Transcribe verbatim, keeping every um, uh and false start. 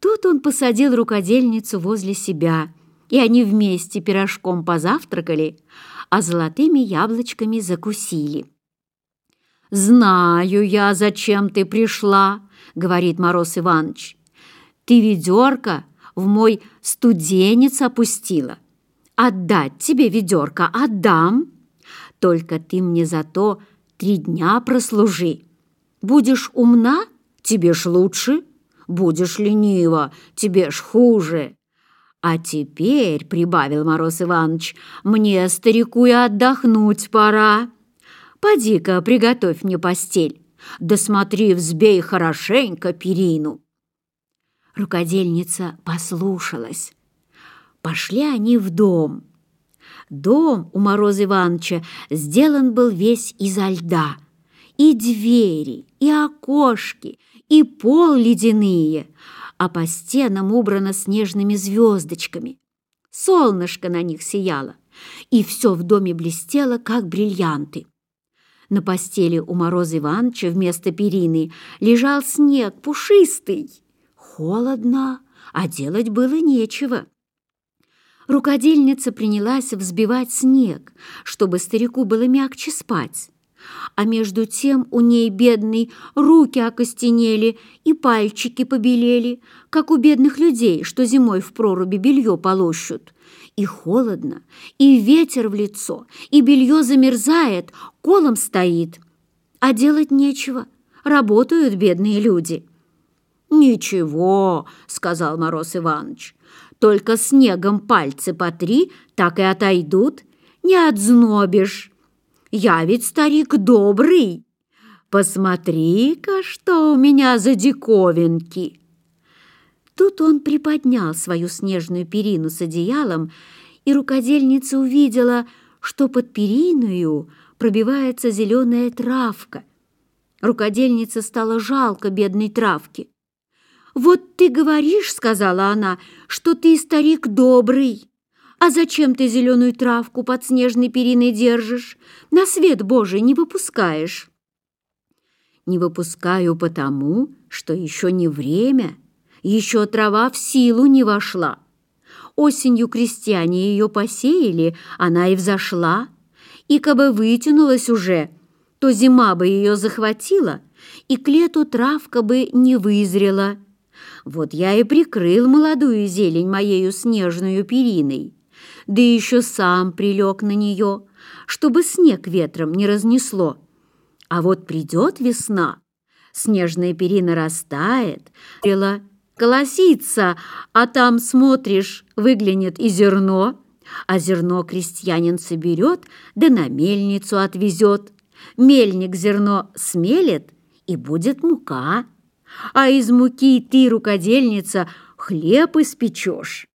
Тут он посадил рукодельницу возле себя, и они вместе пирожком позавтракали, а золотыми яблочками закусили. «Знаю я, зачем ты пришла», — говорит Мороз Иваныч. «Ты ведерко в мой студенец опустила. Отдать тебе ведерко отдам, только ты мне зато три дня прослужи. Будешь умна, тебе ж лучше, будешь ленива, тебе ж хуже. А теперь, — прибавил Мороз Иваныч, — мне, старику, и отдохнуть пора. Поди-ка, приготовь мне постель, да смотри, взбей хорошенько перину». Рукодельница послушалась. Пошли они в дом. Дом у Мороза Иваныча сделан был весь изо льда. И двери, и окошки, и пол ледяные, а по стенам убрано снежными звездочками. Солнышко на них сияло, и все в доме блестело, как бриллианты. На постели у Мороза Иваныча вместо перины лежал снег пушистый. Холодно, а делать было нечего. Рукодельница принялась взбивать снег, чтобы старику было мягче спать. А между тем у ней, бедной, руки окостенели и пальчики побелели, как у бедных людей, что зимой в проруби белье полощут. И холодно, и ветер в лицо, и белье замерзает, колом стоит. А делать нечего, работают бедные люди. «Ничего, — сказал Мороз Иваныч, — только снегом пальцы потри, так и отойдут, не отзнобишь. Я ведь старик добрый. Посмотри-ка, что у меня за диковинки!» Тут он приподнял свою снежную перину с одеялом, и рукодельница увидела, что под периною пробивается зеленая травка. Рукодельнице стало жалко бедной травки. «Вот ты говоришь, — сказала она, — что ты старик добрый. А зачем ты зеленую травку под снежной периной держишь, на свет Божий не выпускаешь?» «Не выпускаю потому, что еще не время, еще трава в силу не вошла. Осенью крестьяне ее посеяли, она и взошла, и кабы вытянулась уже, то зима бы ее захватила, и к лету травка бы не вызрела. Вот я и прикрыл молодую зелень моею снежную периной, да еще сам прилег на нее, чтобы снег ветром не разнесло. А вот придет весна, снежная перина растает, колосится, а там, смотришь, выглянет и зерно, а зерно крестьянин соберет, да на мельницу отвезет. Мельник зерно смелит, и будет мука, а из муки ты, рукодельница, хлеб испечешь.